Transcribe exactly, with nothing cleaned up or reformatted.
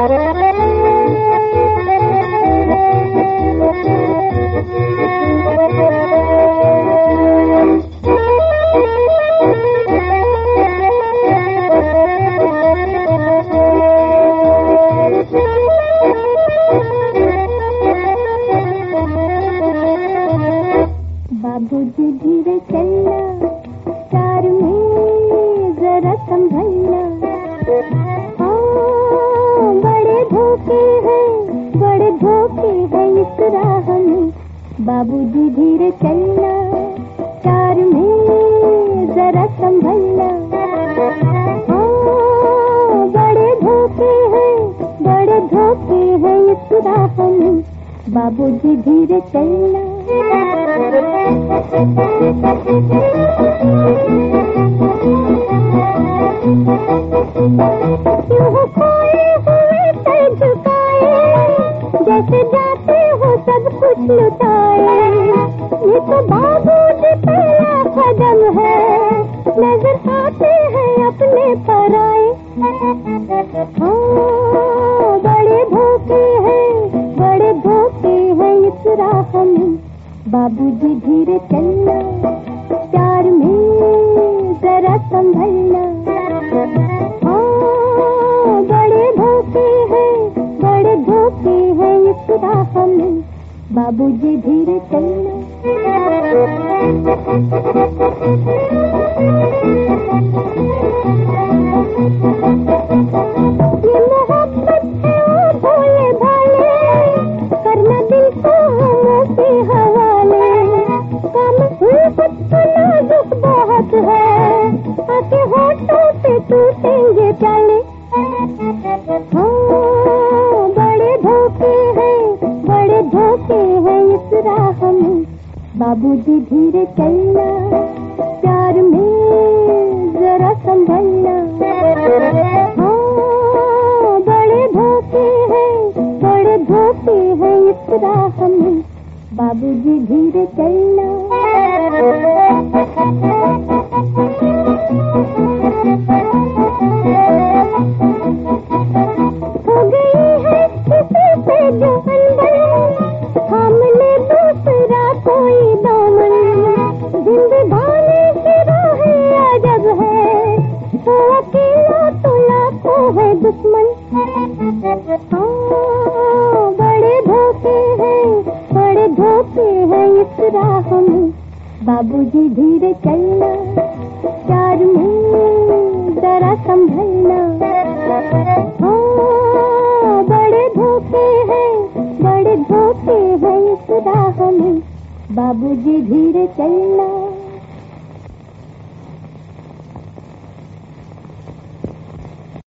बाबूजी धीरे चलना, कार में जरा संभलना। हाँ, बड़े धोखे हैं, बड़े धोखे हैं इस राह में। बाबूजी धीरे चलना, कार में जरा संभलना। हाँ, बड़े धोखे हैं, बड़े धोखे हैं इस राह में। बाबूजी धीरे चलना। क्यों खोए हुए सर झुकाए, जैसे जाते हो सब कुछ लुटाए। ये तो बाबूजी पहला कदम है, नजर आते हैं अपने पराए। हाँ, बड़े धोखे हैं, बड़े धोखे हैं इस राह में। बाबूजी धीरे चलना, प्यार में जरा संभलना। हाँ, बड़े धोखे हैं, बड़े धोखे हैं इस राह में। बाबूजी धीरे चलना। ये मोहब्बत है ओ भोले भाले, करना दिल को हम के हवाले। कम उल्फत का नाजुक बहुत है, आके होठों पे टूटेंगे प्याले। हाँ, बड़े धोखे हैं, बड़े धोखे हैं इस राह में। बाबूजी धीरे चलना, प्यार में जरा संभलना। हाँ, बड़े धोखे हैं, बड़े धोखे हैं इस राह में। बाबूजी धीरे चलना। हो गई है किसी से जो अनबन, थाम ले दूसरा कोई दामन। जिंदगानी की राहें अजब है, तो अकेला तो लाखों है दुश्मन। हाँ, बड़े धोखे हैं, बड़े धोखे हैं इस राह में। बाबूजी धीरे चलना, प्यार में जरा संभलना। हाँ, बड़े धोखे हैं, बड़े धोखे हैं इस राह में। बाबूजी धीरे चलना।